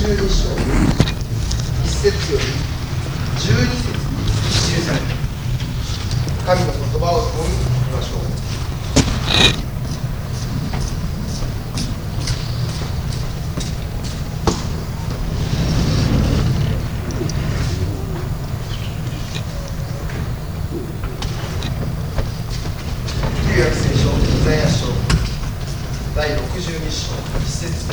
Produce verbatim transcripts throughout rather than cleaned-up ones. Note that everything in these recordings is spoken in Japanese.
じゅうに章いっ節よりじゅうに節に記されている神の言葉を共に見ましょう。旧約聖書イザヤ書だいろくじゅうに章いっ節。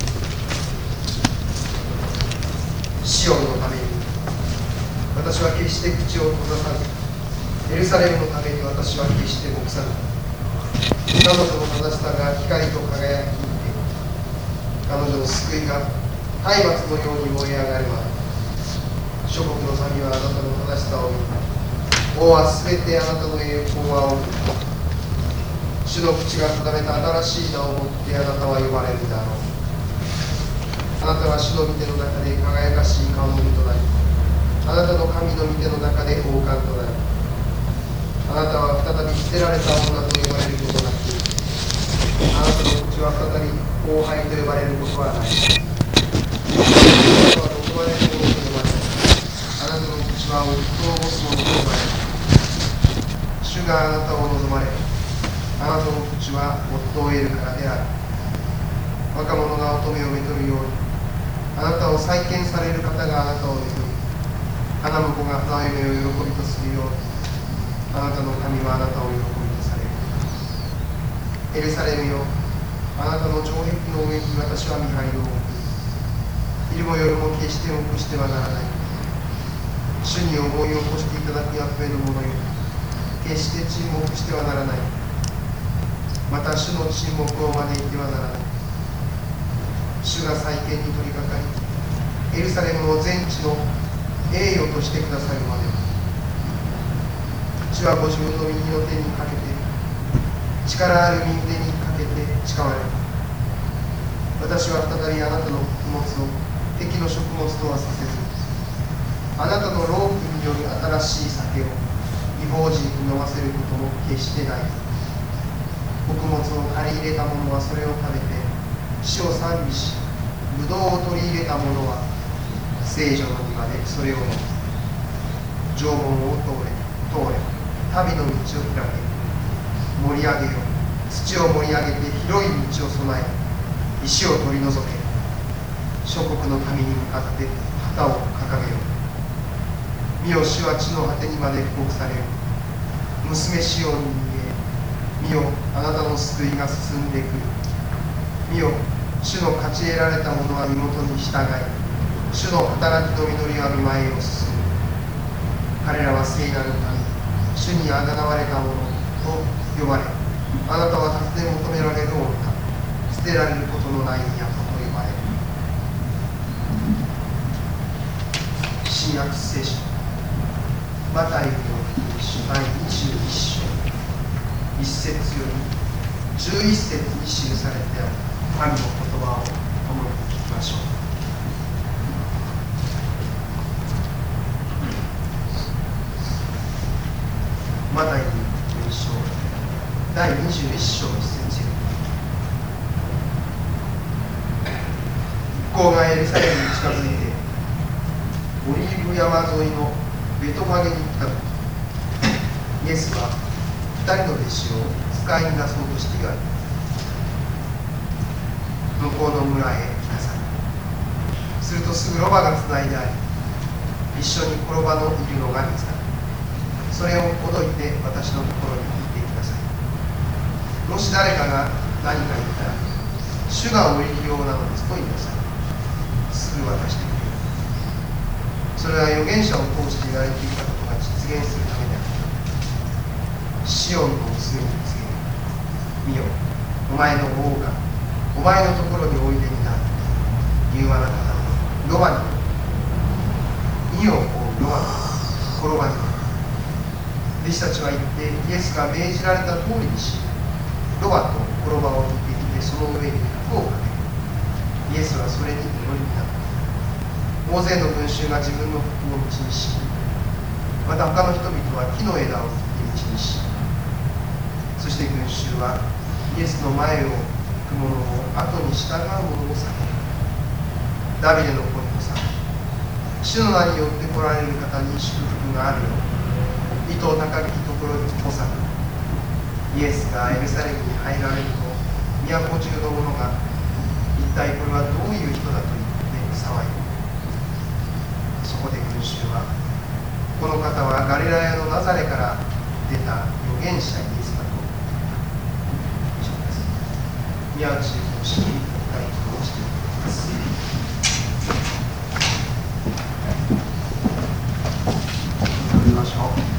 シオンのために私は決して口を閉ざさず、エルサレムのために私は決して黙さぬ。彼女の正しさが光と輝き、彼女の救いが松明のように燃え上がれば、諸国の民はあなたの正しさを見、王はすべてあなたの栄光は仰ぐ。主の口が定めた新しい名をもってあなたは呼ばれるだろう。あなたは主の御手の中で輝かしい顔の身となり、あなたの神の御手の中で王冠となる。あなたは再び捨てられた女と呼ばれることなく、あなたの口は再び後輩と呼ばれることはない。あなたは望まれるものと呼ばれ、あなたの口は夫を持つものと呼ばれる。主があなたを望まれ、あなたの口は夫を得るからである。若者が乙女をめとるように、あなたを再建される方があなたをめとり、花婿が花嫁を喜びとするように、あなたの神はあなたを喜びとされる。エルサレムよ、あなたの城壁の上に私は見張りを置く。昼も夜も決して黙してはならない。主に思い起こしていただく役目の者よ、決して沈黙してはならない。また主の沈黙を招いてはならない。主が再建に取り掛かり、エルサレムを全地の栄誉としてくださるまで。主はご自分の右の手にかけて、力ある右手にかけて誓われる。私は再びあなたの穀物を敵の食物とはさせず、あなたの労苦による新しい酒を異邦人に飲ませることも決してない。穀物を借り入れた者はそれを食べて主を賛美し、ぶどうを取り入れた者は聖女の庭でそれを飲む。城門を通れ、通れ、旅の道を開け、盛り上げよ、土を盛り上げて広い道を備え、石を取り除け。諸国の民に向かって旗を掲げよ。見よ、主は地の果てにまで布告される。娘シオンに言え、見よ、あなたの救いが進んでくる。見よ、主の勝ち得られた者は身元に従い、主の働きの実りは見前を進む。彼らは聖なる民、主にあがなわれた者と呼ばれ、あなたは尋ね求められる女、捨てられることのない都と呼ばれる。新約聖書マタイの福音書だいにじゅういっ章いっ節よりじゅういっ節に記されてある神の言葉を共に聞きましょう。マタイの福音書だいにじゅういっ章いっ節より、一行がエルサレムに近づいてオリーブ山沿いのベトファゲに来たとき、イエスは二人の弟子を使いに出そうとして言われた。向こうの村へ来なさい。するとすぐロバがつないであり、一緒に転ばのいるのが見つかる。それをほどいて私のところに聞いてください。もし誰かが何か言ったら、主がお入り用なのですと言いなさい。すぐ渡してくれる。それは預言者を通して言われていたことが実現するためである。シオンの娘に告げ、見よ、お前の王がお前のところにおいでになる。言うあなたはロバに乗る。意を追うロバに転ばに乗る。弟子たちは言ってイエスが命じられた通りにし、ロバと転ばを引いてきてその上に服をかけ、イエスはそれに乗りになった。大勢の群衆が自分の服を道にし、また他の人々は木の枝を切って道にし、そして群衆はイエスの前を行く者を後に従う者を避ける。 ダビデの子にさ主の名によって来られる方に祝福があるよう、意図高きところに来さイエスがエルサレムに入られると、都中の者が一体これはどういう人だと言って騒いだ。そこで群衆は、この方はガリラヤのナザレから出た預言者イエスだと以上です。宮内牧師に代表をしています。読みましょう。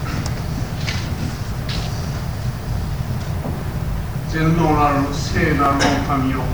全能なる聖なるお神よ、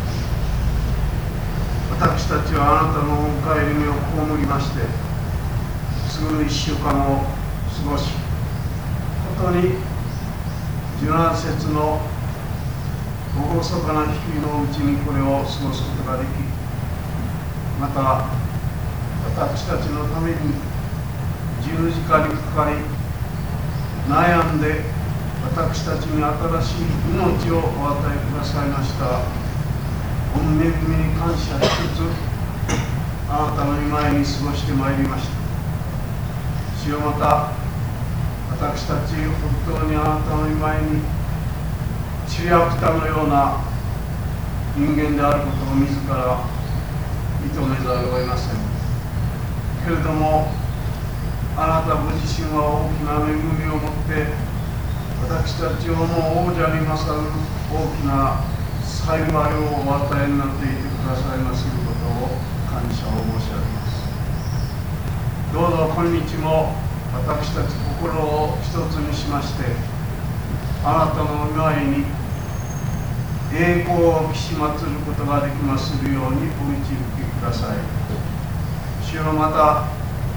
私たちはあなたのお帰り目を被りまして、すぐいっしゅうかんを過ごし、ことに受難節の厳かな日々のうちにこれを過ごすことができ、また私たちのために十字架にかかり、悩んで私たちに新しい命をお与えくださいました。御恵みに感謝しつつ、あなたの御前に過ごしてまいりました。主よ、また私たち本当にあなたの御前に主役たのような人間であることを自ら認めざるを得ません。けれどもあなたご自身は大きな恵みを持って私たちをもう王者に勝る大きな幸いをお与えになっていてくださいますることを感謝を申し上げます。どうぞ今日も私たち心を一つにしまして、あなたの御前に栄光を期し祭ることができまするようにお導きください。主よ、また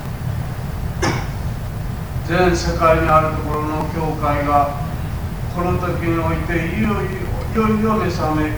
全世界にあるところの教会がこの時においていよいよいよいよ目覚め、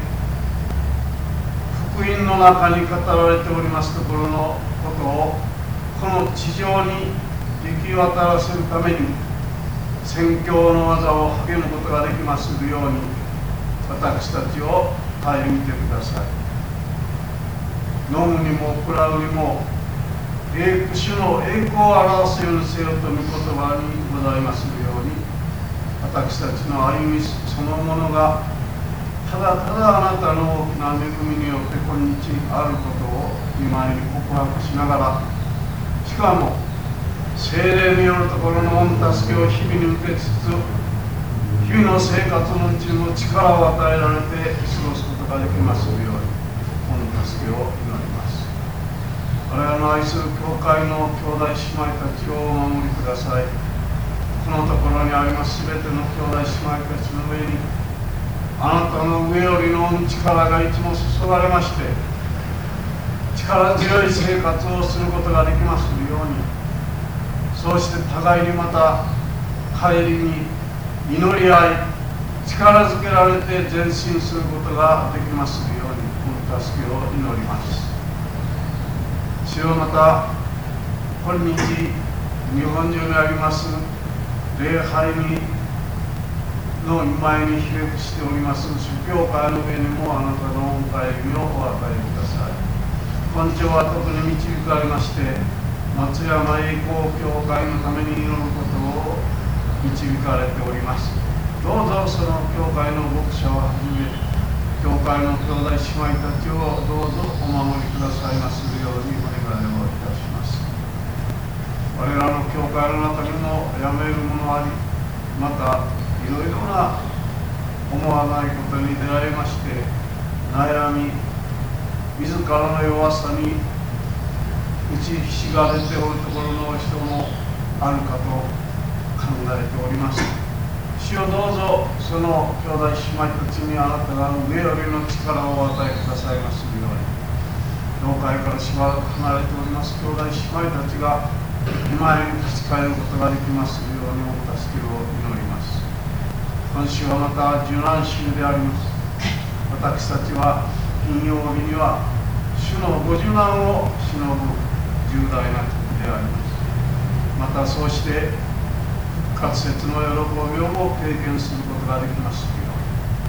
福音の中に語られておりますところのことをこの地上に行き渡らせるために宣教の技を励むことができまするように、私たちを顧みてください。飲むにも食らうにも栄主の栄光を表すようにせよという言葉にございますように、私たちの歩みそのものがただただあなたの大きな恵みによって今日あることを今に告白しながら、しかも聖霊によるところの御助けを日々に受けつつ、日々の生活のうちにも力を与えられて過ごすことができますように、御助けを祈ります。我々の愛する教会の兄弟姉妹たちをお守りください。このところにありますすべての兄弟姉妹たちの上に、あなたの上よりの力がいつも注がれまして、力強い生活をすることができますように、そうして互いにまた帰りに祈り合い、力づけられて前進することができますように、お助けを祈ります。主よ、また今日日本中にあります礼拝にの前にひれ伏しております諸教会の上にもあなたのお帰りをお与えください。今朝は特に導かれまして、松山栄光教会のために祈ることを導かれております。どうぞその教会の牧者をはじめ、教会の兄弟姉妹たちをどうぞお守りくださいまするようにお願いをいたします。我らの教会の中にもやめるものあり、またいろいろな思わないことに出会いまして悩み、自らの弱さに打ちひしがれておるところの人もあるかと考えております。主よ、どうぞその兄弟姉妹たちにあなたが上よりの力をお与えくださいますように、教会からしばらく離れております兄弟姉妹たちが今へ立ち返ることができますようにお助けを祈ります。今週はまた受難週であります。私たちは金曜日には主のご受難を偲ぶ重大な時であります。またそうして復活節の喜びをも経験することができますように、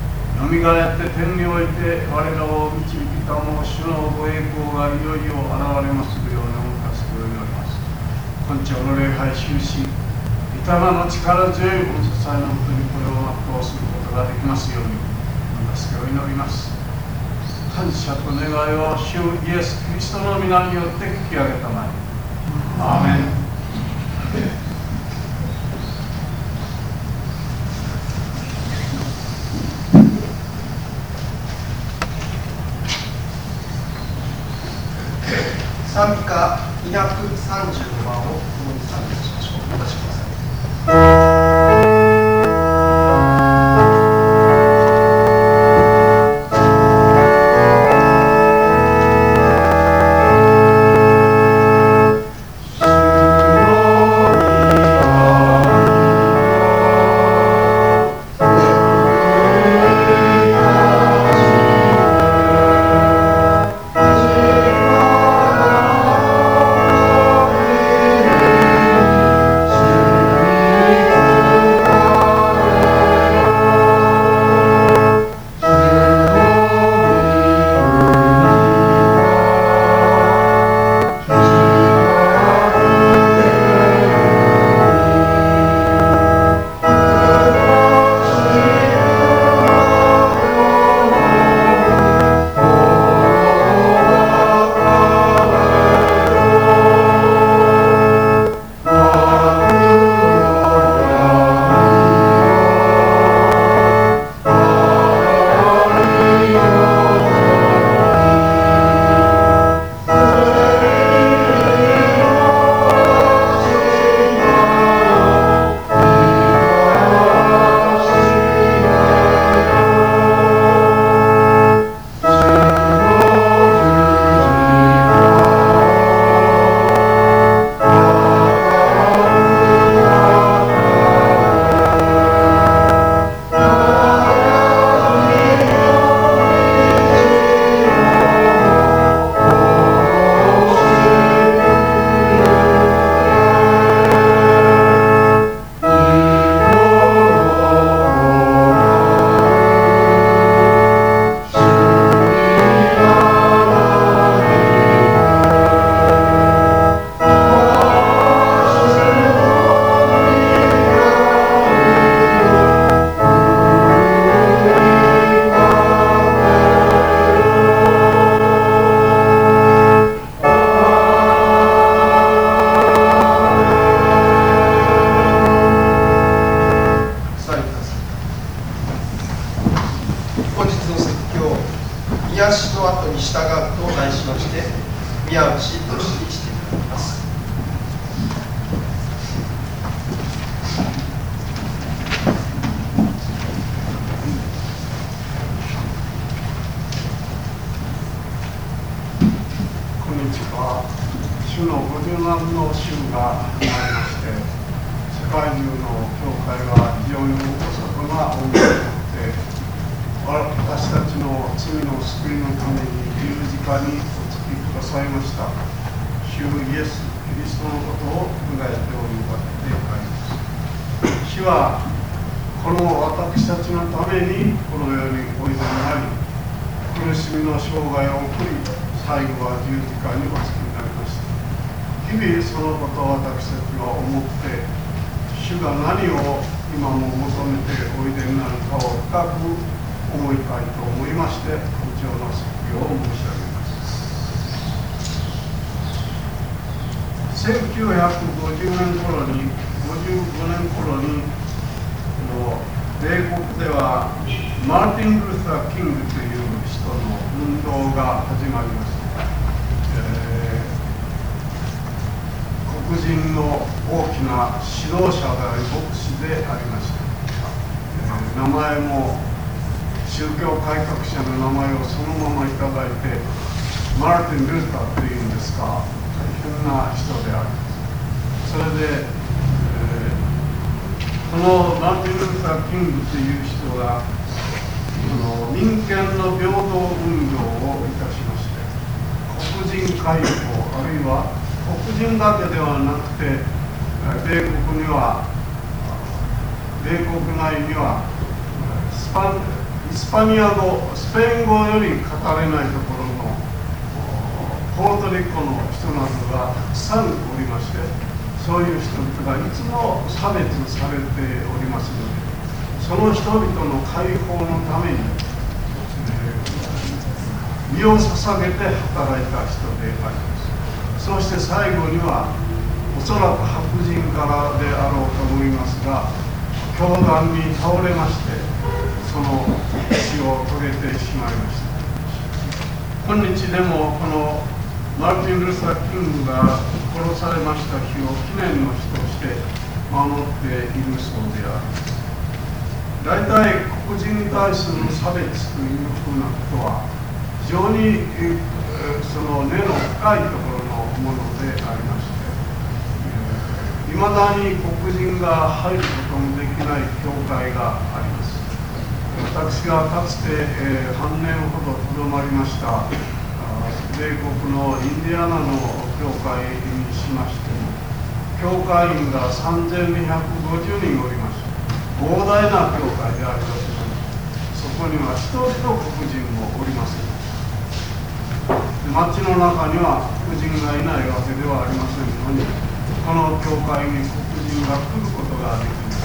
よみがえって天において我らを導きたもう主のご栄光がいよいよ現れまするようにお助けを祈ります。今朝の礼拝終始、御霊の力強いお支えのもとにこれを全うすることができますようにお助けを祈ります。感謝と願いを主イエス・キリストの皆によって聞き上げたまえ。アーメン。 賛美歌にひゃくさんじゅうごばんを共に賛美しましょう。お出しください。 せんきゅうひゃくごじゅうねん頃に、ごじゅうごねん頃に、米国ではマーティン・ルーサー・キングという人の運動が始まりました。えー、黒人の大きな指導者であり牧師でありました。えー、名前も宗教改革者の名前をそのままいただいて、マーティン・ルーサーというんですか。大変な人である。それで、えー、このマーティン・ルーサー・キングという人がこの民権の平等運動をいたしまして、黒人解放、あるいは黒人だけではなくて、米国には米国内にはスパイスパニア語、スペイン語より語れないところのポートリコの人などがたくさんおりまして、そういう人々がいつも差別されておりますので、その人々の解放のために、えー、身を捧げて働いた人であります。そして最後にはおそらく白人からであろうと思いますが、凶弾に倒れまして、その死を遂げてしまいました。今日でもこのマーティン・ルーサー・キングが殺されました日を記念の日として守っているそうである。大体黒人に対する差別というふうなことは非常にその根の深いところのものでありまして、いまだに黒人が入ることもできない教会があります。私がかつて、えー、半年ほどとどまりました米国のインディアナの教会にしましても、教会員がさんぜんにひゃくごじゅうにんおりました。膨大な教会であります。そこには一人の黒人もおりません。町の中には黒人がいないわけではありませんのに、この教会に黒人が来ることができます。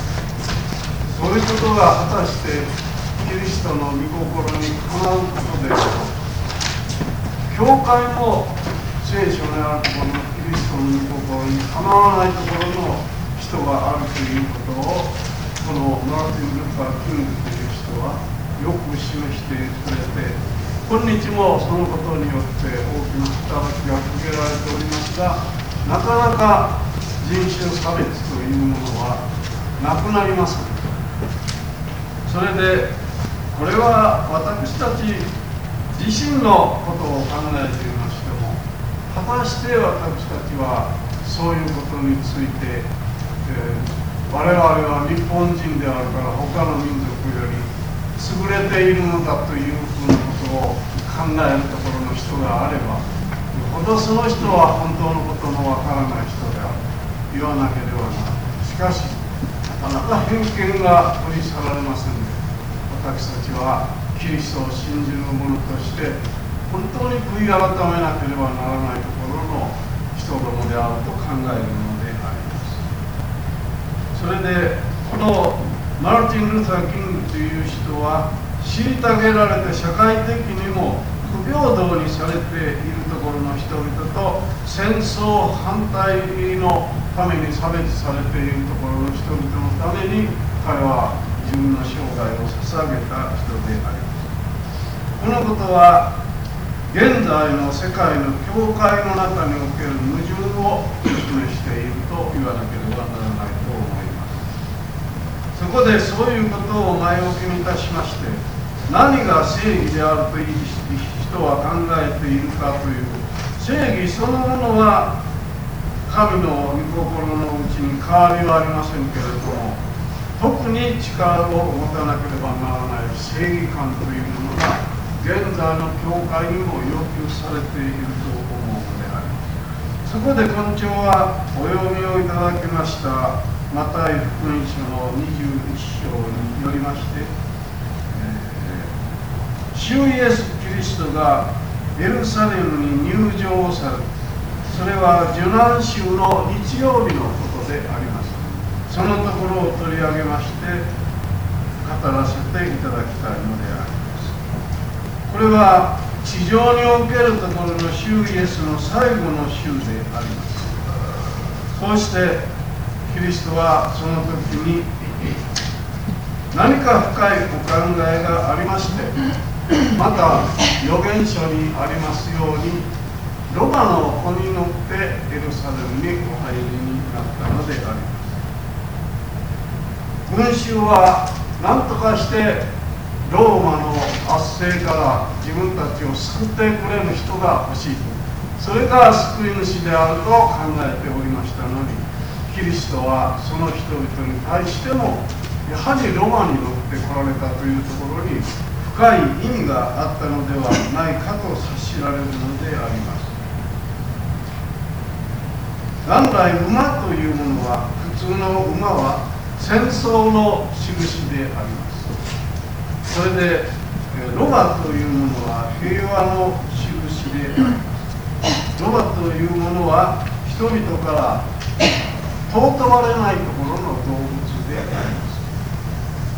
そういうことが果たしてキリストの御心にかなうことであろう。教会も聖書にあるところのキリストの御心にかなわないところの人があるということを、このマーティン・ルーサー・キングという人はよく示してくれて、今日もそのことによって大きな働きがかけられておりますが、なかなか人種差別というものはなくなりません。それでこれは私たち自身のことを考えていましても、果たして私たちはそういうことについて、えー、我々は日本人であるから他の民族より優れているのだというふうなことを考えるところの人があれば、ほどその人は本当のことのわからない人であると言わなければならない。しかしなかなか偏見が取り去られませんで、私たちはキリストを信じる者として本当に悔い改めなければならないところの人どもであると考えるのであります。それでこのマーティン・ルーサー・キングという人は虐げられて社会的にも不平等にされているところの人々と戦争反対のために差別されているところの人々のために彼は自分の生涯を捧げた人であります。このことは現在の世界の教会の中における矛盾を示していると言わなければならないと思います。そこでそういうことを前置きにいたしまして、何が正義であるという人は考えているかという、正義そのものは神の御心のうちに変わりはありませんけれども、特に力を持たなければならない正義感というものが現在の教会にも要求されていると思うのであります。そこで今朝はお読みをいただきましたマタイ福音書のにじゅういっ章によりまして、えー、主イエス・キリストがエルサレムに入場される、それは受難週の日曜日のことであります。そのところを取り上げまして語らせていただきたいのであります。これは地上におけるところの主イエスの最後の週であります。こうしてキリストはその時に何か深いお考えがありまして、また預言書にありますようにロバの子に乗ってエルサレムにお入りになったのであります。群衆は何とかしてローマの圧政から自分たちを救ってくれる人が欲しい、それが救い主であると考えておりましたのに、キリストはその人々に対してもやはりロマに乗って来られたというところに深い意味があったのではないかと察しられるのであります。元来馬というものは、普通の馬は戦争の印であります。それでロバというものは平和の印であります。ロバというものは人々から尊ばれないところの動物であります。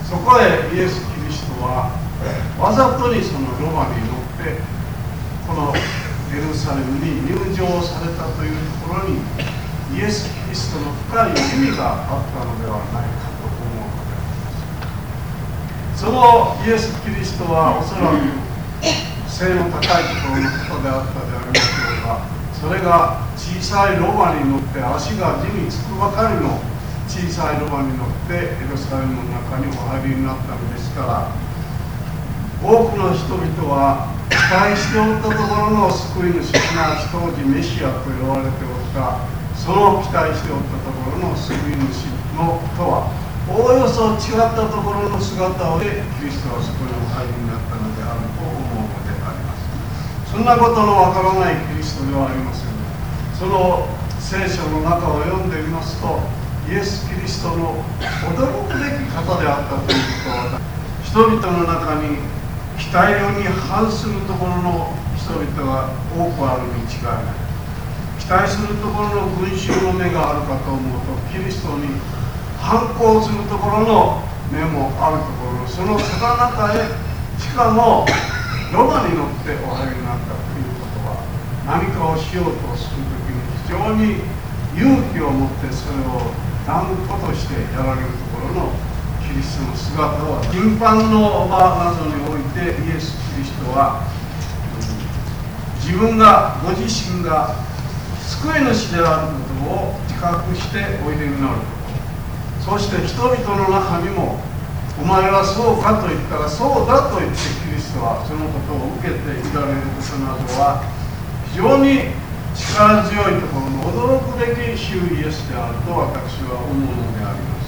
そこへイエス・キリストはわざとにそのロバに乗ってこのエルサレムに入場されたというところにイエス・キリストの深い意味があったのではないかと思うのであります。そのイエス・キリストはおそらく背の高いところの方であったでありますけれど、それが小さいロバに乗って足が地につくばかりの小さいロバに乗ってエルサレムの中にお入りになったのですから、多くの人々は期待しておったところの救い主、すなわち当時メシアと呼ばれておったその期待しておったところの救い主のとはおおよそ違ったところの姿でキリストはそこにお入りになったのであると思うのであります。そんなことのわからないキリストではありません。その聖書の中を読んでみますと、イエス・キリストの驚くべき方であったということは、人々の中に期待に反するところの人々が多くあるに違いない。期待するところの群衆の目があるかと思うと、キリストに反抗するところの目もあるところ、そのただ中へしかもロバに乗ってお入りになったということは、何かをしようとするときに非常に勇気を持ってそれを断固としてやられるところのキリストの姿は、審判の場などにおいてイエス・キリストは自分がご自身が救い主であることを自覚しておいでになること、そして人々の中にもお前はそうかと言ったらそうだと言ってキリストはそのことを受けていられることなどは非常に力強いところの驚くべき主イエスであると私は思うのであります。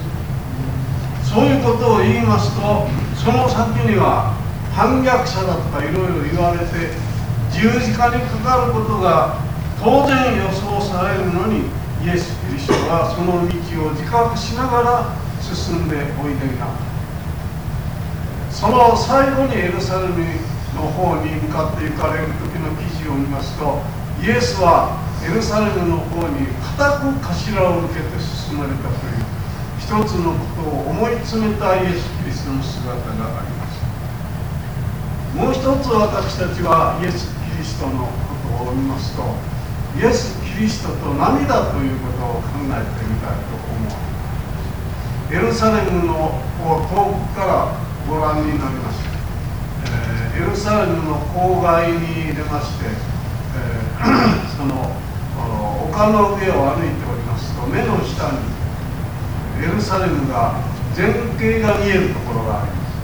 そういうことを言いますと、その先には反逆者だとかいろいろ言われて十字架にかかることが当然予想されるのに、イエス・キリストはその道を自覚しながら進んでおいでになった。その最後にエルサレムの方に向かって行かれる時の記事を見ますと、イエスはエルサレムの方に固く頭を向けて進まれたという一つのことを思い詰めたイエス・キリストの姿があります。もう一つ私たちはイエス・キリストのことを見ますと、イエス・キリストと涙ということを考えてみたいと思う。エルサレムのを遠くからご覧になりました。えー、エルサレムの郊外に出まして、えー、その丘の上を歩いておりますと、目の下にエルサレムが全景が見えるところがあります。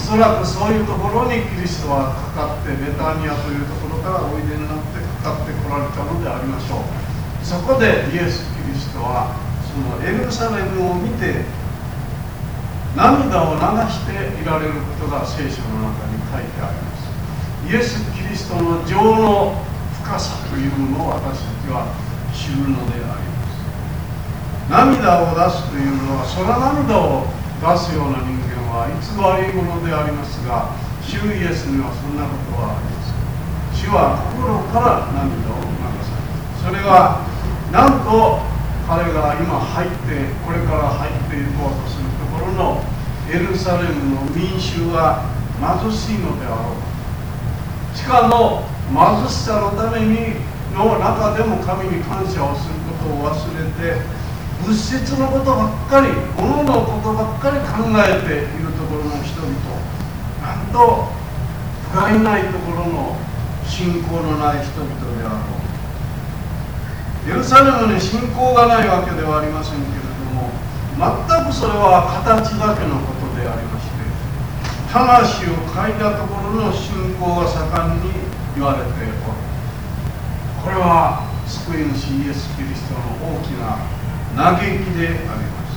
おそらくそういうところにキリストはかかってベタニアというところからおいでになってかかってこられたのでありましょう。そこでイエス・キリストはそのエルサレムを見て涙を流していられることが聖書の中に書いてあります。イエス・キリストの情の深さというものを私たちは知るのであります。涙を出すというのは、空涙を出すような人間は偽り者でありますが、主イエスにはそんなことはありません。主は心から涙を流される。それはなんと彼が今入ってこれから入っていこうとするところのエルサレムの民衆は貧しいのであろう。しかも貧しさのためにの中でも神に感謝をすることを忘れて、物質のことばっかり、物のことばっかり考えているところの人々、なんと不甲斐ないところの信仰のない人々であろう。エルサレムに信仰がないわけではありませんけれども、全くそれは形だけのことでありまして、魂を欠いたところの信仰が盛んに言われておる。これは救い主イエス・キリストの大きな嘆きであります。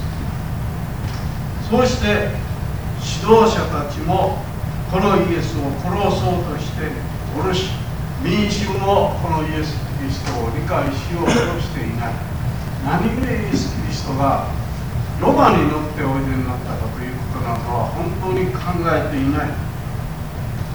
そうして指導者たちもこのイエスを殺そうとしておるし、民衆もこのイエス・キリストを理解しようとしていない。何故イエス・キリストがロバに乗っておいでになったかということなどは本当に考えていない。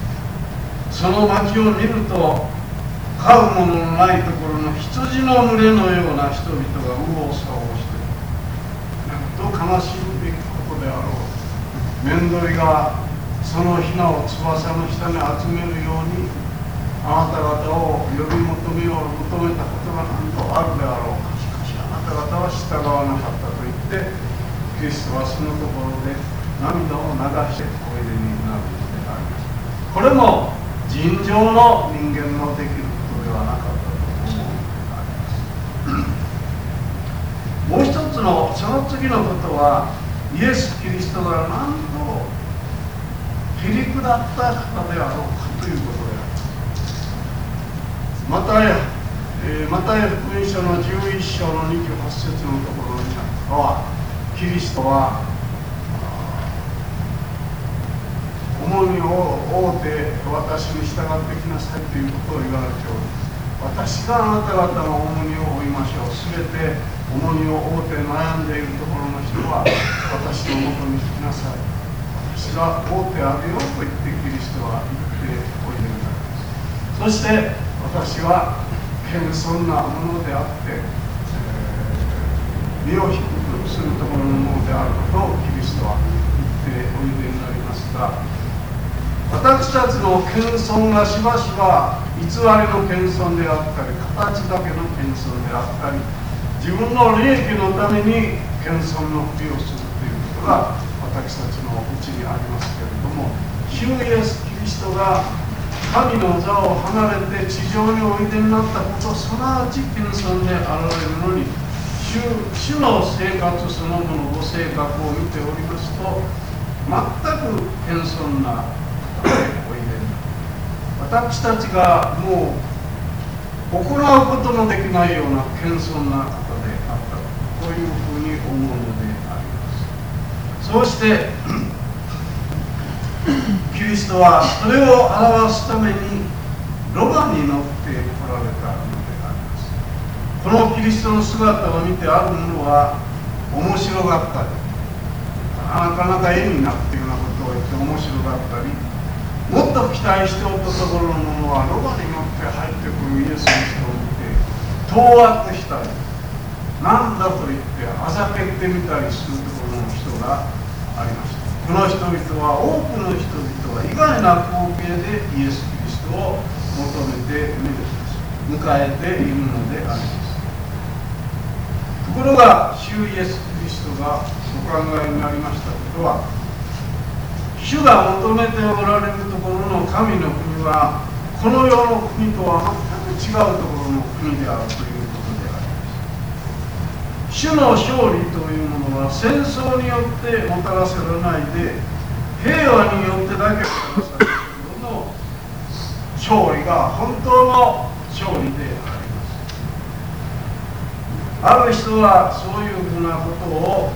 その町を見ると飼うもののないところの羊の群れのような人々が右往左往している。なんと悲しむべきことであろう。メンドリがそのヒナを翼の下に集めるようにあなた方を呼び求めよう求めたことが何とあるであろうか。しかしあなた方は従わなかったと言ってキリストはそのところで涙を流しておいでになるのであります。これも尋常の人間のできることではなかったと思うのであります。もう一つのその次のことはイエス・キリストが何とへりくだった方であろうかということであります。マタイ、えー、マタイ福音書のじゅういっ章のにじゅうはち節のところにはキリストは重荷を負うて私に従ってきなさいということを言われております。私があなた方の重荷を負いましょう。すべて重荷を負うて悩んでいるところの人は私のもとに来なさい。私が負うてあげようと言ってキリストは言っておいでになります。そして私は謙遜なものであって、えー、身を低くするところのものであることをキリストは言っておいでになりますが、私たちの謙遜がしばしば偽りの謙遜であったり形だけの謙遜であったり自分の利益のために謙遜のふりをするということが私たちのうちにありますけれども、主イエス・キリストが神の座を離れて地上においでになったことすなわち謙遜であられるのに 主, 主の生活そのものご性格を見ておりますと全く謙遜なおいで私たちがもう行うことのできないような謙遜な方であったとこういうふうに思うのであります。そうしてキリストはそれを表すためにロバに乗って来られたのであります。このキリストの姿を見てある者は面白がったりなかなか絵になっているようなことを言って面白がったりもっと期待しておったところの者はロバに乗って入ってくるイエス・キリストを見て当惑したりなんだと言ってあざけてみたりするところの人がありました。この人々は多くの人々が意外な光景でイエス・キリストを求めて迎えているのであります。ところが主イエス・キリストがお考えになりましたことは主が求めておられるところの神の国はこの世の国とは全く違うところの国であるということであります。主の勝利というものは戦争によってもたらせられないで平和によってだけもたらされるほどの勝利が本当の勝利であります。ある人はそういうふうなことを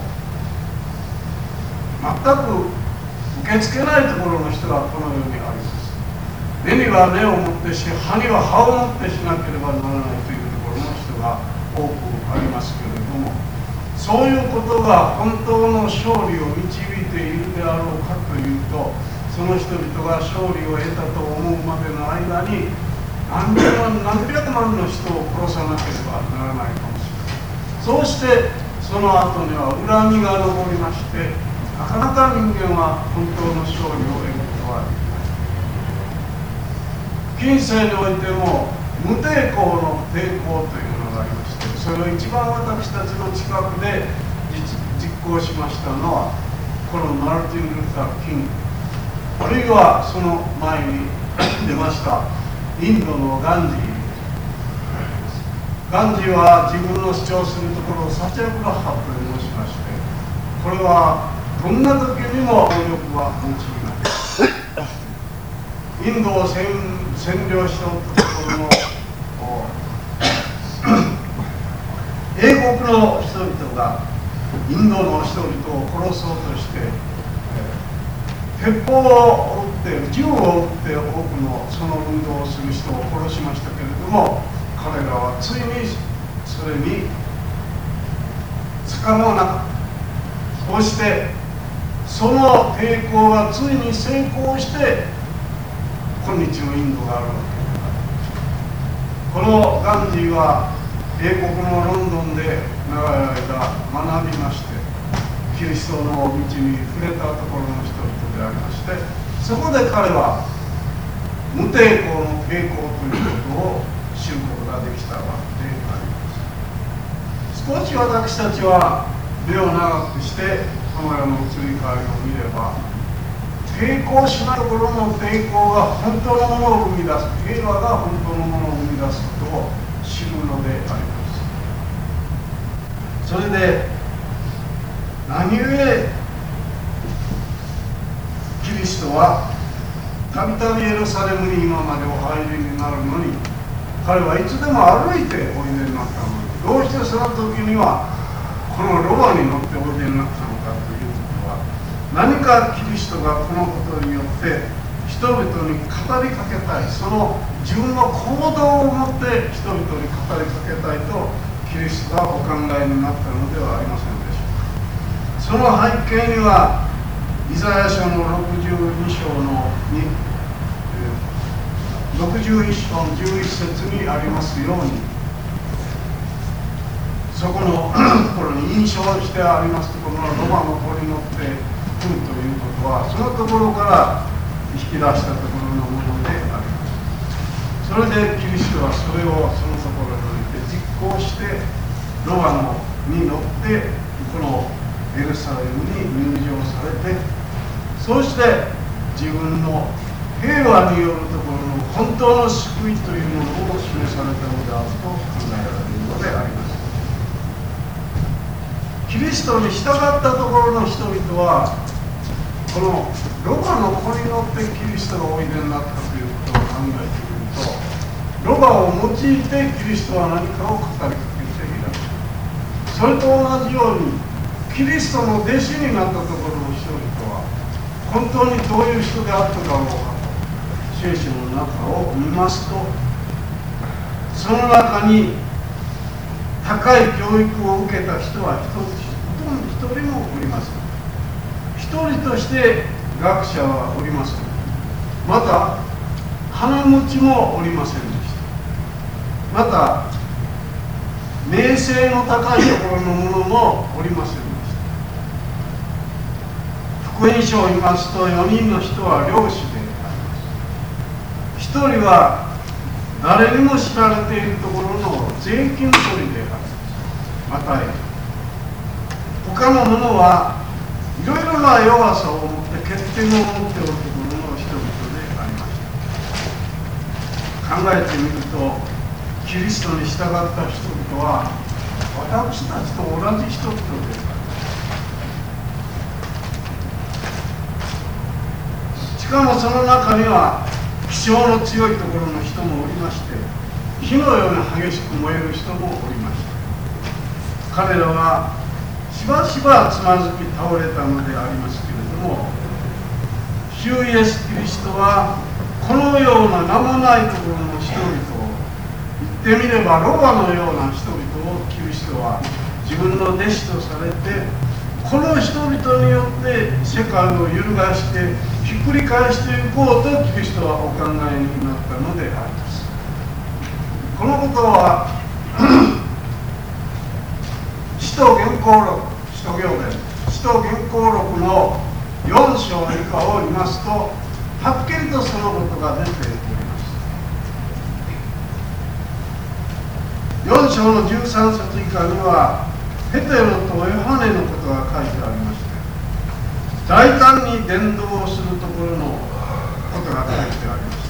全く受け付けないところの人がこの世にあります。目には目を持ってし歯には歯を持ってしなければならないというところの人が多くありますけれども、そういうことが本当の勝利を導いているであろうかというとその人々が勝利を得たと思うまでの間に何百万何百万の人を殺さなければならないかもしれない。そうしてその後には恨みが残りましてなかなか人間は本当の勝利を得ることはできない。近世においても無抵抗の抵抗というものがありましてそれを一番私たちの近くで 実, 実行しましたのはこのマルティン・ルター・キングあるいはその前に出ましたインドのガンジー。ガンジーは自分の主張するところをサチャグラハと申しましてこれはどんな時にも能力は用いないインドを 占, 占領しておったところの英国の人々がインドの人々を殺そうとして、えー、鉄砲を撃って銃を撃って多くのその運動をする人を殺しましたけれども彼らはついにそれに捕まわなかった。そしてその抵抗がついに成功して今日のインドがあるわけです。このガンジーは英国のロンドンで長い間学びまして、キリストの道に触れたところの人々でありまして、そこで彼は無抵抗の抵抗ということを知ることができたわけであります。少し私たちは目を長くしてこの世の移り変わりを見れば、抵抗しないところの抵抗が本当のものを生み出す、平和が本当のものを生み出すことを知るのであります。それで何故キリストはたびたびエルサレムに今までお入りになるのに、彼はいつでも歩いておいでになったのに、どうしてその時にはこのロバに乗っておいでになったのかということは、何かキリストがこのことによって人々に語りかけたい、その自分の行動をもって人々に語りかけたいとキリストはお考えになったのではありませんでしょうか。その背景にはイザヤ書のろくじゅうに章のろくじゅういっ章のじゅういっ節にありますように、そこのところに印象してありますところのロバの子に乗ってくるということは、そのところから引き出したところのものであります。それでキリストはそれをそのところにおいて実行して、ロバのに乗ってこのエルサレムに入場されて、そして自分の平和によるところの本当の救いというものを示されたのであると考えられるのであります。キリストに従ったところの人々は、このロバの子に乗ってキリストがおいでになったということを考えてみると、ロバを用いてキリストは何かを語りかけていらっしゃる。それと同じようにキリストの弟子になったところの人々は本当にどういう人であっただろうかと聖書の中を見ますと、その中に高い教育を受けた人は一つほとんど一人もおりません。一人として学者はおりません。また金持ちもおりませんでした。また名声の高いところのものもおりませんでした。福音書を見ますと、よにんの人は漁師であります。ひとりは誰にも知られているところの税金取りであります。また他の者はいろいろな弱さを持って欠点を持っておるところの人々でありました。考えてみると、キリストに従った人々は私たちと同じ人々です。しかもその中には気性の強いところの人もおりまして、火のように激しく燃える人もおりました。彼らはしばしばつまずき倒れたのでありますけれども、主イエス・キリストはこのような名もないところの人々を、言ってみればロバのような人々をキリストは自分の弟子とされて、この人々によって世界を揺るがしてひっくり返していこうとキリストはお考えになったのであります。このことは使徒原稿録、使徒行伝、使徒原稿録のよん章以下を見ますと、はっきりとそのことが出ております。よん章のじゅうさん節以下にはペテロとヨハネのことが書いてありまして、大胆に伝道をするところのことが書いてありました。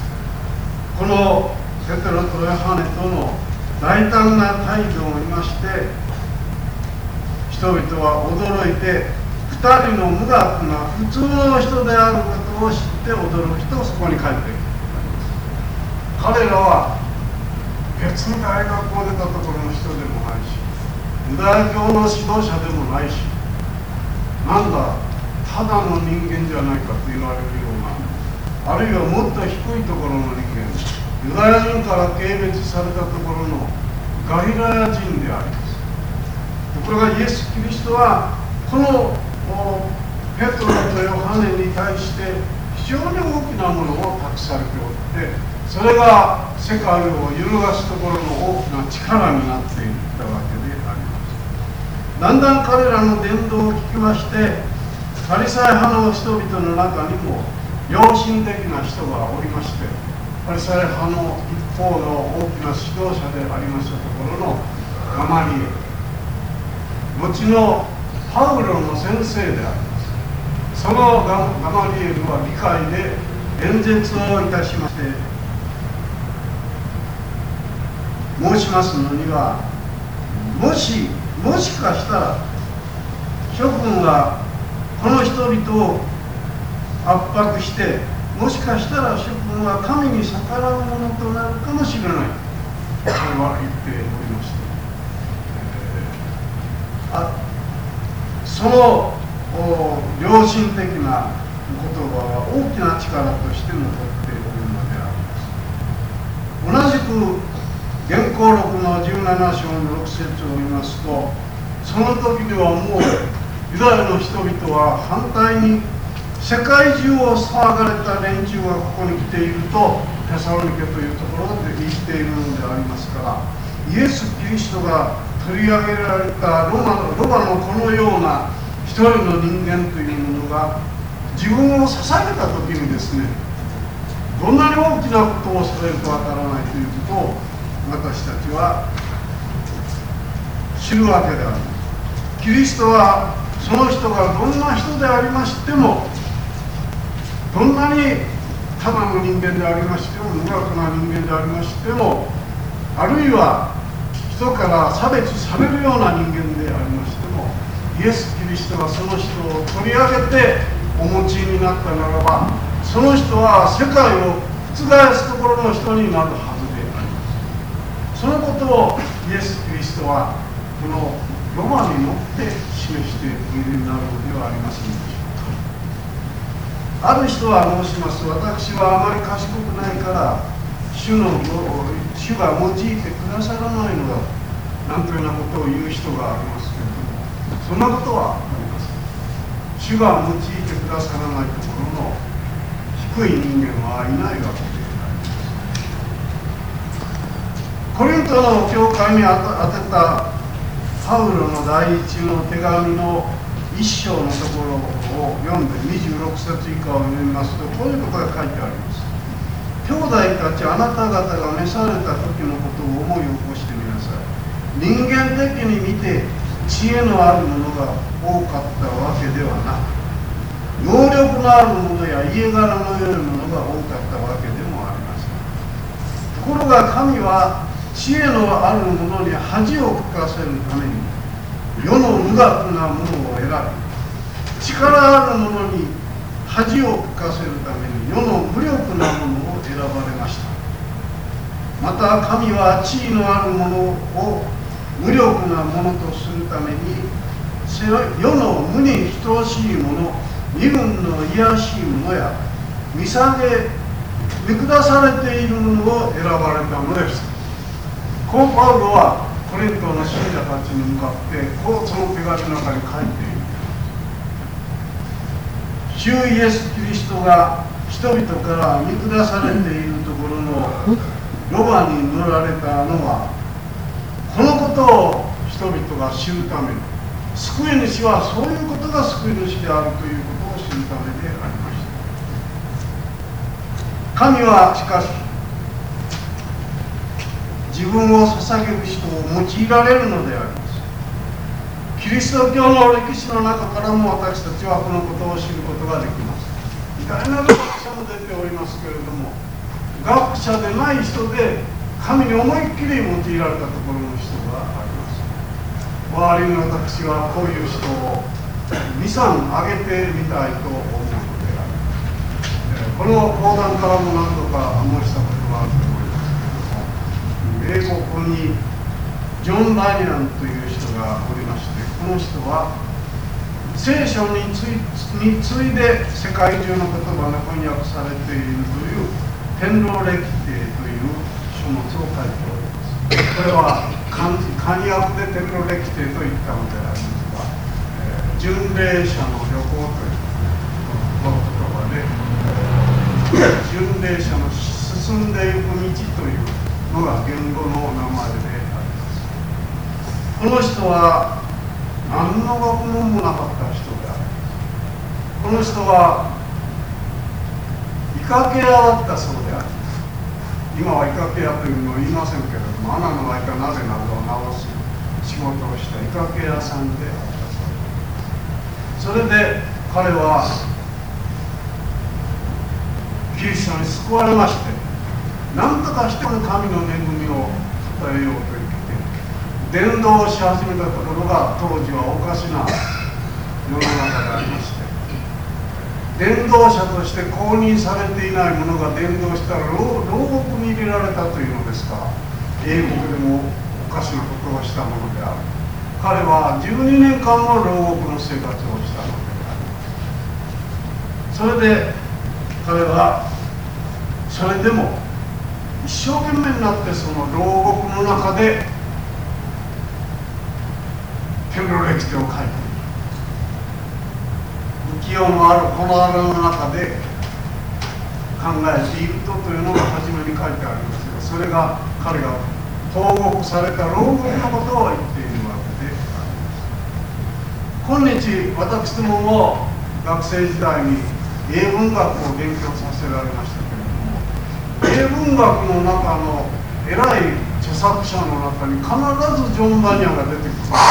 このペテロとヨハネとの大胆な態度を見まして、人々は驚いて、ふたりの無学な普通の人であることを知って驚きとそこに帰っていく。彼らは別に大学を出たところの人でもないし、ユダヤ教の指導者でもないし、なんだただの人間じゃないかと言われるような、あるいはもっと低いところの人間、ユダヤ人から軽蔑されたところのガリラヤ人であります。ところがイエス・キリストはこのペトロとヨハネに対して非非常に大きなものを託されておって、それが世界を揺るがすところの大きな力になっていったわけであります。だんだん彼らの伝道を聞きまして、パリサイ派の人々の中にも良心的な人がおりまして、パリサイ派の一方の大きな指導者でありましたところのガマリエル、後のパウロの先生であります。そのガマリエルは議会で演説をいたしまして、申しますのには、もしもしかしたら諸君はこの人々を圧迫して、もしかしたら諸君は神に逆らうものとなるかもしれない、それは言っておりまして、えー、あその良心的な言葉は大きな力として残っているのであります。同じく原稿録のじゅうなな章のろく節を見ますと、その時ではもうユダヤの人々は反対に、世界中を騒がれた連中がここに来ているとテサロニケというところで言っているのでありますから、イエス・キリストが取り上げられたロマのロバのこのような一人の人間というものが自分を捧げた時にですね、どんなに大きなことをされるかわからないということを私たちは知るわけであります。キリストはその人がどんな人でありましても、どんなにただの人間でありましても、無学な人間でありましても、あるいは人から差別されるような人間でありましても、イエス・キリストがその人を取り上げてお持ちになったならば、その人は世界を覆すところの人になるはずであります。そのことをイエス・キリストはこのロマに乗って示しているになるのではありませんでしょうか。ある人は申します。私はあまり賢くないから主の主が用いてくださらないのだ、なんというようなことを言う人がありますけれども、そんなことはありません。主が用いてくださらないところの低い人間はいないわけであります。コリントの教会に当てたパウロの第一の手紙の一章のところを読んでにじゅうろく節以下を読みますと、こういうことが書いてあります。兄弟たち、あなた方が召された時のことを思い起こしてみなさい。人間的に見て知恵のあるものが多かったわけではなく、能力のあるものや家柄の良いものが多かったわけでもありません。ところが神は知恵のあるものに恥をかかせるために世の無学なものを選び、力あるものに恥をかかせるために世の無力なものを選ばれました。また神は地位のあるものを無力なものとするために世の無に等しいもの、身分の卑しいものや見下げ見下されているものを選ばれたのです。こうパウロはコリントの信者たちに向かってこうその手紙の中に書いている。主イエス・キリストが人々から見下されているところのロバに乗られたのは、このことを人々が知るために、救い主はそういうことが救い主であるということを知るためでありました。神はしかし自分を捧げる人を用いられるのであります。キリスト教の歴史の中からも私たちはこのことを知ることができます。偉大なる学者も出ておりますけれども、学者でない人で神に思いっきり用いられたところの人があります。周りの私はこういう人をに、さん挙げてみたいと思うのである。この講談からも何度か申したことがあると思いますけれども、英国にジョン・ライアンという人がおりまして、この人は聖書についに次いで世界中の言葉が翻訳されているという天狼歴帝という書物を書いております。これは漢訳で天狼歴帝と言ったのでありますが、えー、巡礼者の旅行というこの言葉で、え巡礼者の進んでいく道というのが言語の名前であります。この人は何の学問もなかった人である。この人はイカケ屋だったそうである。今はイカケ屋というのを言いませんけれども、穴の開いた鍋などを直す仕事をしたイカケ屋さんであったそうです。それで彼はキリストに救われまして、何とかしても神の恵みを与えようと言って伝道をし始めたところが、当時はおかしな世の中でありまして、伝道者として公認されていない者が伝道したら牢獄に入れられたというのですから、英国でもおかしなことをしたものである。彼はじゅうにねんかんも牢獄の生活をしたのである。それで彼はそれでも一生懸命になって、その牢獄の中でペンロレキテを書いている。浮世のあるこの穴の中で考えているとというのが初めに書いてありますが、それが彼が投獄された牢獄のことを言っているわけであります。今日私どもも学生時代に英文学を勉強させられましたけれども、英文学の中の偉い著作者の中に必ずジョン・バニャが出てくる。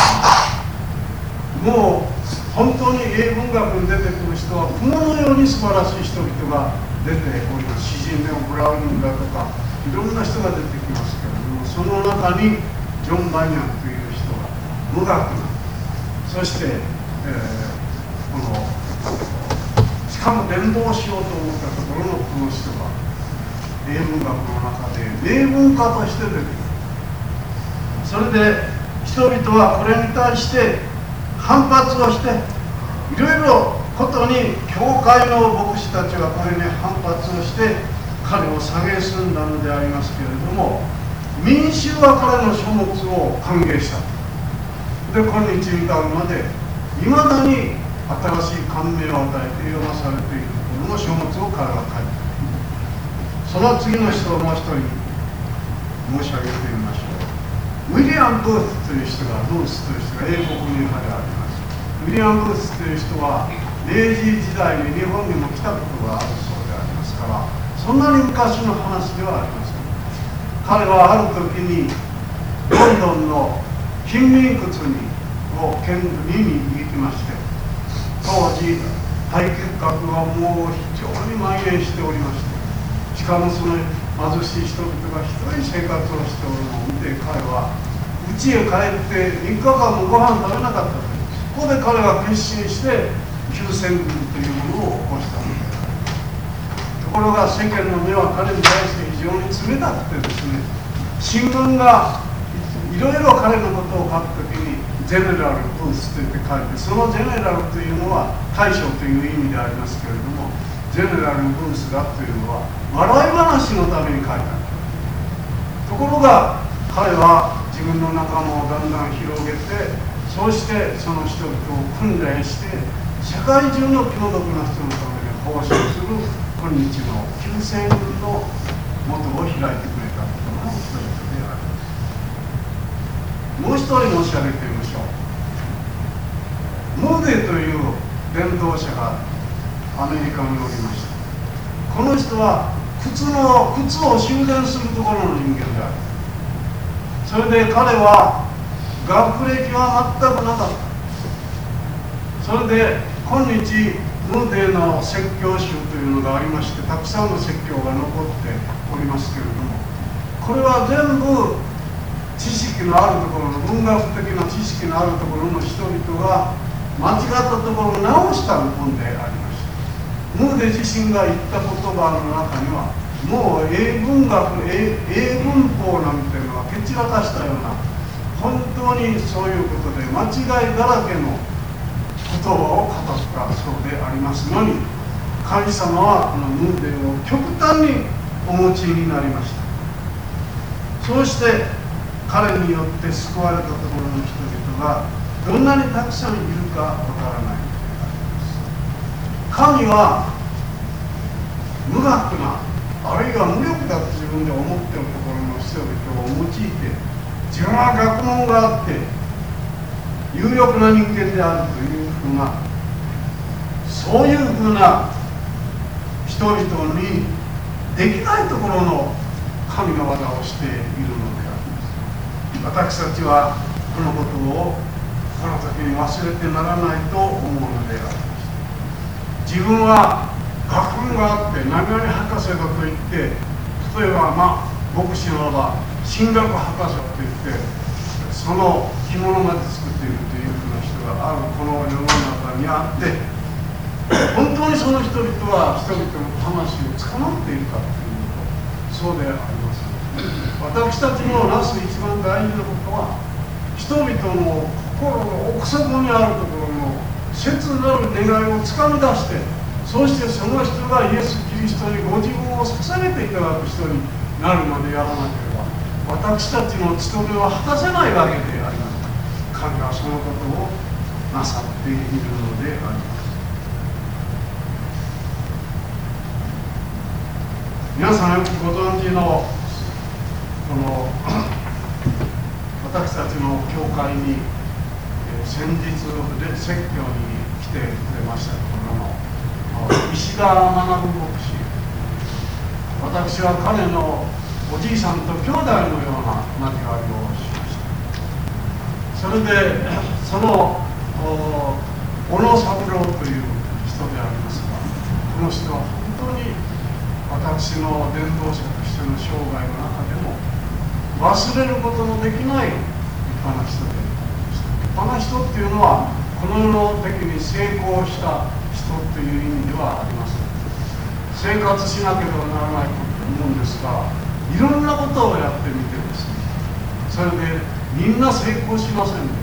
もう本当に英文学に出てくる人は雲のように素晴らしい人々が出ております。詩人でもブラウニングだとかいろんな人が出てきますけれども、その中にジョン・バニャンという人が無学な、そして、えー、このしかも伝道しようと思ったところのこの人が英文学の中で名文化として出てくる。それで人々はこれに対して反発をして、いろいろことに教会の牧師たちはこれに反発をして彼を蔑んだのでありますけれども、民衆は彼の書物を歓迎した。で今日に至るまでいまだに新しい感銘を与えて読まされているところの書物を彼は書いている。その次の人をもう一人申し上げてみましょう。ウィリアム・ブースという人がブースという人が英国に派であります。ウィリアム・ブースという人は明治時代に日本にも来たことがあるそうでありますから、そんなに昔の話ではありません。彼はある時にロンドンの貧民窟にを見に行きまして、当時肺結核はもう非常に蔓延しておりまして、しかもその貧しい人々がひどい生活をしておるのを見て、彼は家へ帰ってみっかかんもご飯食べなかったと。そこで彼は決心して休戦軍というものを起こしたのである。ところが世間の目は彼に対して非常に冷たくてですね、新聞がいろいろ彼のことを書くときにジェネラルブースといって書いて、そのジェネラルというのは大将という意味でありますけれども、ジェネラルブースだというのは笑い話のために書いた。ところが彼は自分の仲間をだんだん広げて、そうしてその人々を訓練して、社会中の気の毒な人のために奉仕をする今日の救世軍の元を開いてくれたことの人々であります。もう一人申し上げてみましょう。ムーデーという伝道者がアメリカにおりました。この人は靴の靴を修繕するところの人間である。それで彼は学歴は全くなかった。それで今日ムーデーの説教集というのがありまして、たくさんの説教が残っておりますけれども、これは全部知識のあるところの文学的な知識のあるところの人々が間違ったところを直した本でありました。ムーデー自身が言った言葉の中には、もう英文学、英, 英文法なんていうのは蹴散らかしたような、本当にそういうことで間違いだらけの言葉を語ったそうでありますのに、神様はこのムーデーを極端にお持ちになりました。そうして彼によって救われたところの人々がどんなにたくさんいるかわからないのであります。神は無学な、あるいは無力だと自分で思っているところの人々を用いて、自分は学問があって有力な人間であるというふうな、そういうふうな人々にできないところの神の技をしているのであります。私たちはこのことをこの時に忘れてならないと思うのであります。自分は学問があって何々博士だと言って、例えばまあ牧師ならば神学博士と言ってその着物まで作っているというふうな人があるこの世の中にあって、本当にその人々は人々の魂をつかまっているかというと、そうであります。私たちのなす一番大事なことは、人々の心の奥底にあるところの切なる願いをつかみ出して、そしてその人がイエス・キリストにご自分を捧げていただく人になるまでやらなければ、私たちの務めは果たせないわけであります。神はそのことをなさっているのであります。皆さんよくご存知のこの私たちの教会に先日で説教に来てくれましたところの石田学牧師、私は彼のおじいさんと兄弟のような交わりをしました。それでその小野三郎という人でありますが、この人は本当に私の伝道者としての生涯の中でも忘れることのできない立派な人でありました。立派な人っていうのはこの世の的に成功した人という意味ではありません。生活しなければならないと思うんですが、いろんなことをやってみてですね、それでみんな成功しませんね。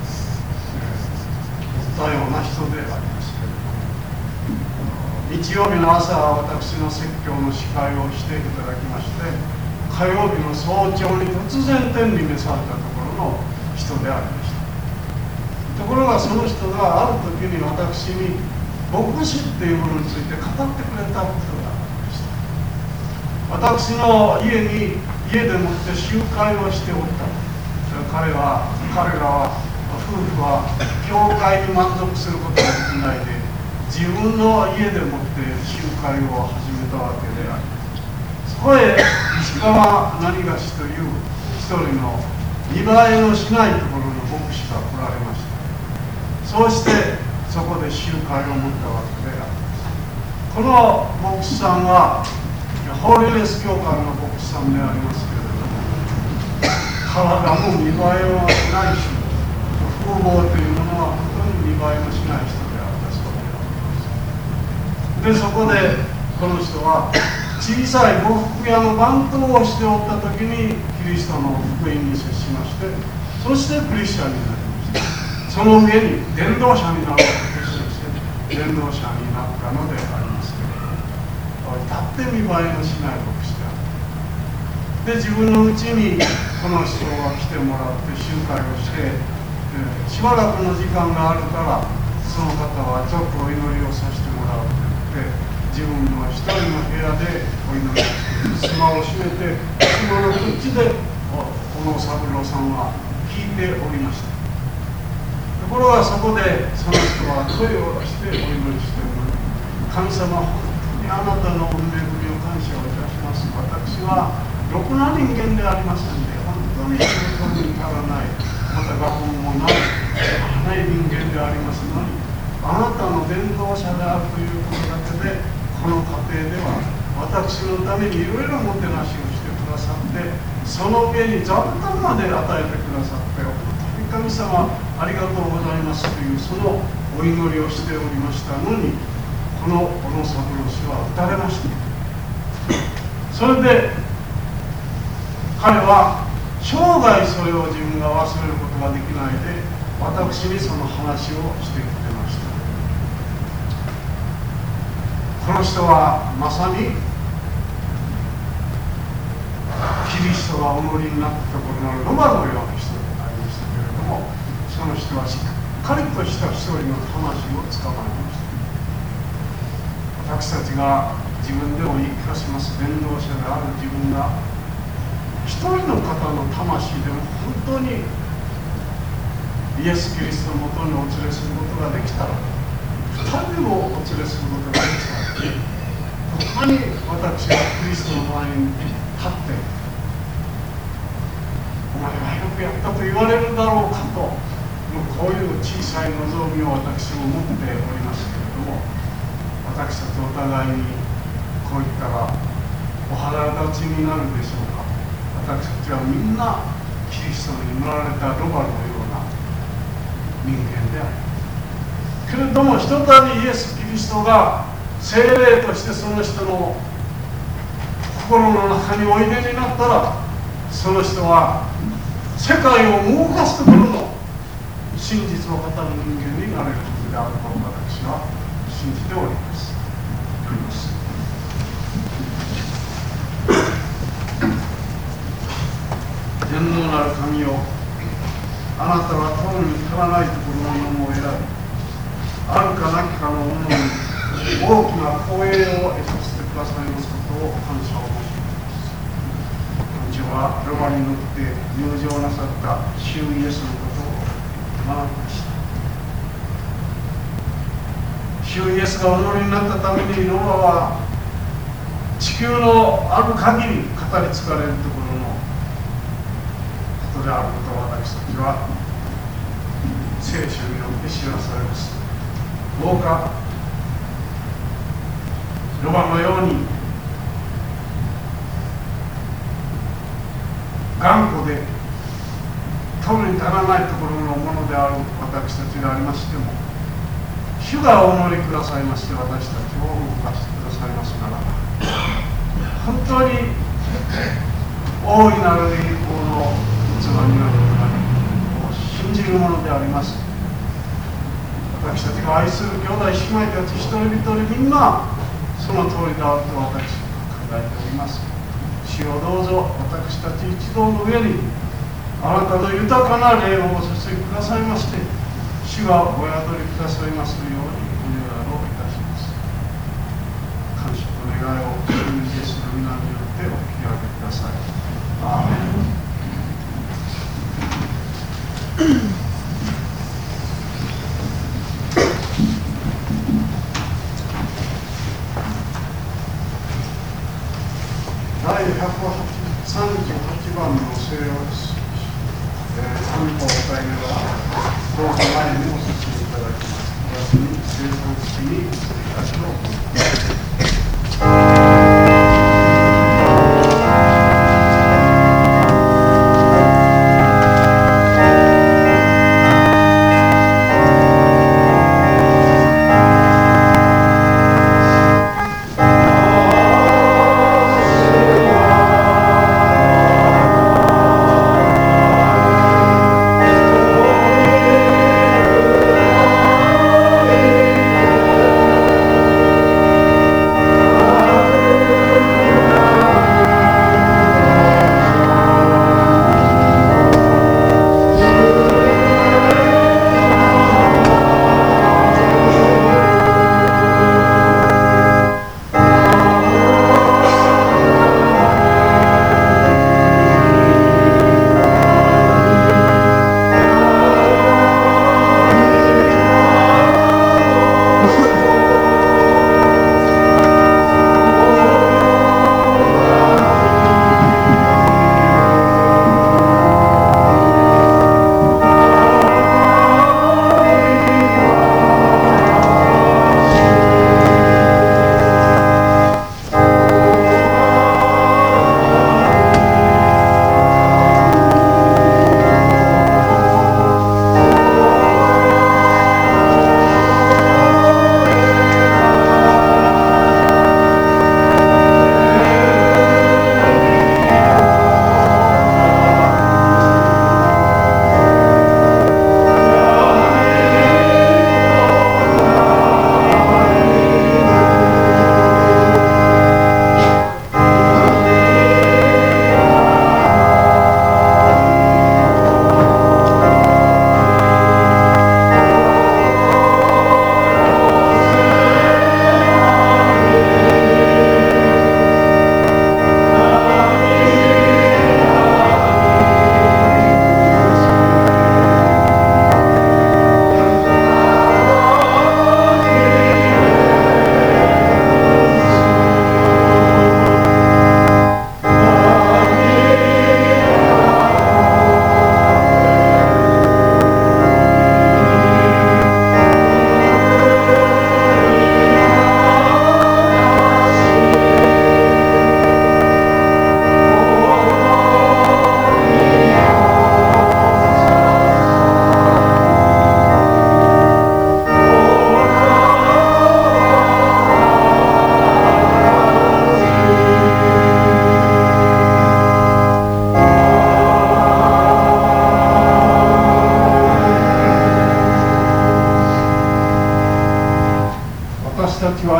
似たような人でありますけれども、日曜日の朝私の説教の司会をしていただきまして、火曜日の早朝に突然天に召されたところの人でありました。ところがその人がある時に私に牧師っていうものについて語ってくれたことがありました。私の家に家でもって集会をしておった。彼は彼らは夫婦は教会に満足することができないで、自分の家でもって集会を始めたわけであります。そこへ石川何がしという一人の見栄えのしないところの牧師が来られました。そうしてそこで集会を持ったわけであります。この牧師さんはホーリネス教会の牧師さんでありますけれども、体も見栄えはしないし、風貌というものは本当に見栄えのしない人であったそうであります。でそこでこの人は小さい呉服屋の番頭をしておった時にキリストの福音に接しまして、そしてクリスチャンになりました。その上に伝道者になろうと決心して伝道者になったのでありますけれども、だって見栄えのしない牧師である。で自分のうちにこの人が来てもらって集会をして、えー、しばらくの時間があるからその方はちょっとお祈りをさせてもらうと言って、自分の一人の部屋でお祈りをして、襖を閉めて襖の口で小野三郎さんは聞いておりました。ところがそこでその人は声を出してお祈りしており、神様、本当にあなたのお恵みを感謝をいたします。私はろくな人間でありませんで、本当に仕事に足らない、また学問もないない人間でありますのに、あなたの伝道者であるということだけでこの家庭では私のためにいろいろもてなしをしてくださって、その上に座布団まで与えてくださって、神様ありがとうございますというそのお祈りをしておりましたのに、この小野三郎氏は撃たれました。それで彼は生涯それを自分が忘れることができないで、私にその話をしてくれました。この人はまさにキリストがお乗りになったところのロバのような人でありましたけれども、その人はしっかりとした一人の魂をつかまえました。私たちが自分でも言い聞かせます。伝道者である自分が一人の方の魂でも本当にイエス・キリストのもとにお連れすることができたら、二人をお連れすることができたら、他に私はキリストの前に立ってお前はよくやったと言われるだろうかと、もうこういう小さい望みを私も持っておりますけれども、私たちお互いにこう言ったらお腹立ちになるでしょうか。私たちはみんなキリストに乗られたロバのような人間であるけれども、ひとたびイエス・キリストが聖霊としてその人の心の中においでになったら、その人は世界を動かすところの真実を語る人間になれることであると私は信じております。おります天皇なる神よ、あなたは取るに足らないところのものを選び、あるかなきかのものに大きな光栄を得させてくださいますことを感謝を申し上げます。私はロバに乗って入場なさった主イエスのことを学びました。主イエスがお乗りになったためにロバは地球のある限り語り継がれるところのことであることを私たちは聖書によって知らされます。どうかロバのように頑固で取るに足らないところのものである私たちがありましても、主がお乗りくださいまして私たちを動かしてくださいますならば、本当に大いなる栄光の器になることを信じるものであります。私たちが愛する兄弟姉妹たち一人一人みんなその通りであると私は考えております。主をどうぞ私たち一同の上にあなたの豊かな霊をお注ぎくださいまして、主がお宿りくださいますようにお願いをいたします。感謝と願いを主イエスの皆によってお聞き上げください。アーメン。第ひゃくさんじゅうはちばんの聖謡です。えー、賛美歌を歌いながらどうぞ前にお進みいただきます。私に生産式に移りたしと思います。 「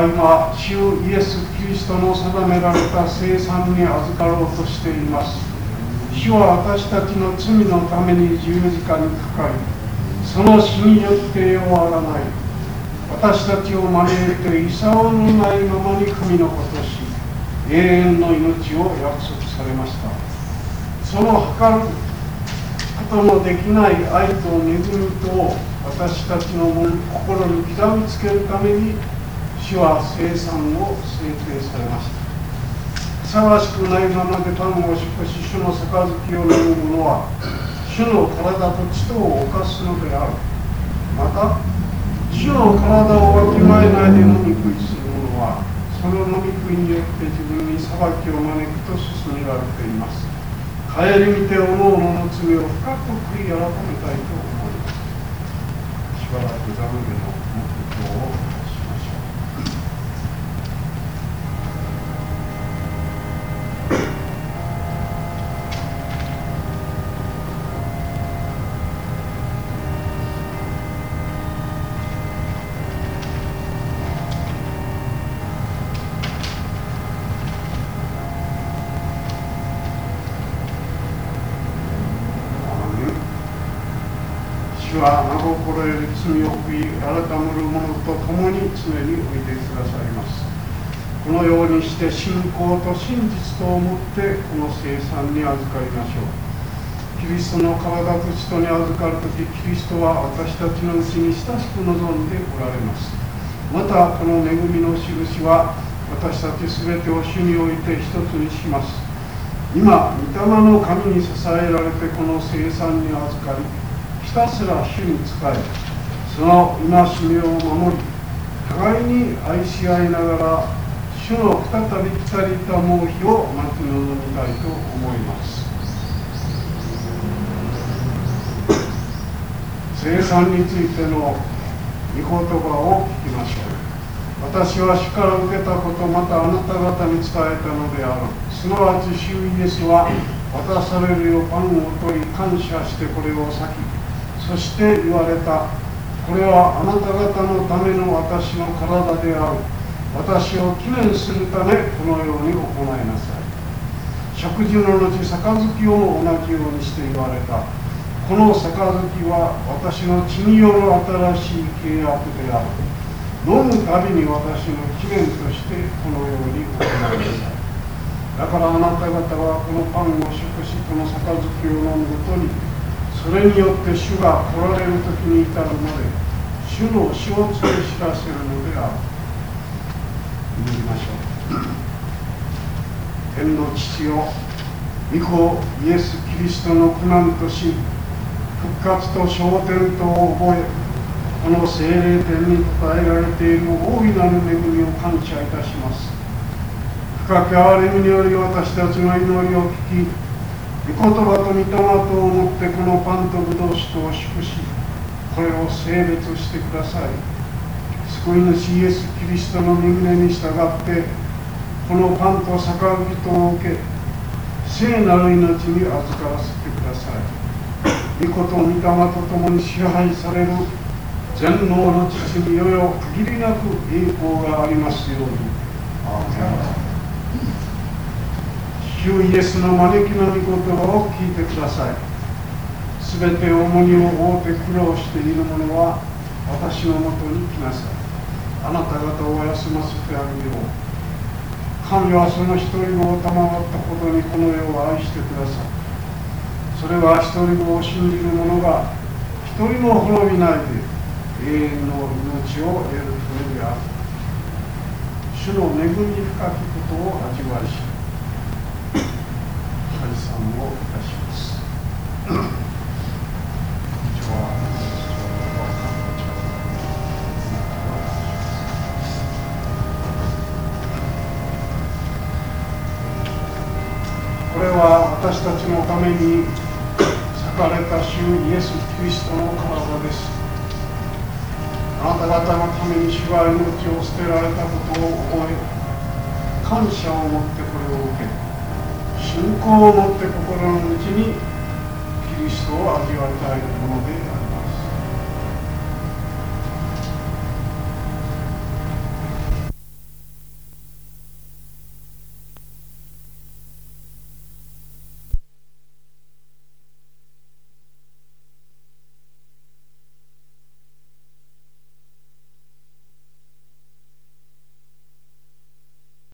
は今、主イエス・キリストの定められた聖餐に預かろうとしています。主は私たちの罪のために十字架にかかり、その死によって終わらない。私たちを招いて功のないままに神の子とし、永遠の命を約束されました。その計ることのできない愛と恵みと私たちの心に刻みつけるために、主は聖餐を制定されました。ふさわしくないままでパンを祝し、主の杯を飲む者は主の体と血とを犯すのである。また主の体をわきまえないで飲み食いする者は、その飲み食いによって自分に裁きを招くと勧められています。顧みておのおのの罪を深く悔い改めたいと思います。しばらく懺悔の黙祷をしましょう。主は真心より罪を悔い改める者と共に常においでくださいます。このようにして信仰と真実とをもってこの聖餐に預かりましょう。キリストの体と血とに預かるとき、キリストは私たちのうちに親しく望んでおられます。またこの恵みの印は私たちすべてを主において一つにします。今、御霊の神に支えられてこの聖餐に預かり、ひたすら主に仕え、その戒めを守り、互いに愛し合いながら主の再び来たりたもう日を待ち望みたいと思います。聖餐についての御言葉を聞きましょう。私は主から受けたこと、またあなた方に伝えたのである。すなわち主イエスは渡されるよパンを取り、感謝してこれを裂き、そして言われた。これはあなた方のための私の体である。私を記念するためこのように行いなさい。食事の後、杯をも同じようにして言われた。この杯は私の血による新しい契約である。飲むたびに私の記念としてこのように行いなさい。だからあなた方はこのパンを食し、この杯を飲むごとに、それによって主が来られる時に至るまで主の死を告げ知らせるのである。祈りましょう。天の父よ、御子イエス・キリストの苦難と死、復活と昇天とを覚え、この聖霊天に応えられている大いなる恵みを感謝いたします。深く憐れみにより私たちの祈りを聞き、御言葉と御霊とをもってこのパンとぶどう酒とを祝し、これを聖別してください。救い主イエス・キリストの御胸に従ってこのパンと杯とを受け、聖なる命に預からせてください。御子と御霊と共に支配される全能の父によよ限りなく栄光がありますように。アーメン。主イエスの招きの御言葉を聞いてください。すべて重荷を負って苦労している者は私のもとに来なさい。あなた方を休ませてあげよう。神はその一人子を賜ったほどにこの世を愛してください。それは一人子を信じる者が一人も滅びないで永遠の命を得るためである。主の恵み深きことを味わいし、解散をいたします。これは私たちのために裂かれた主イエス・キリストの体です。あなた方のために主が命を捨てられたことを思い、感謝を持ってこれを受け、信仰を持って心の内にキリストを味わいたいものであります。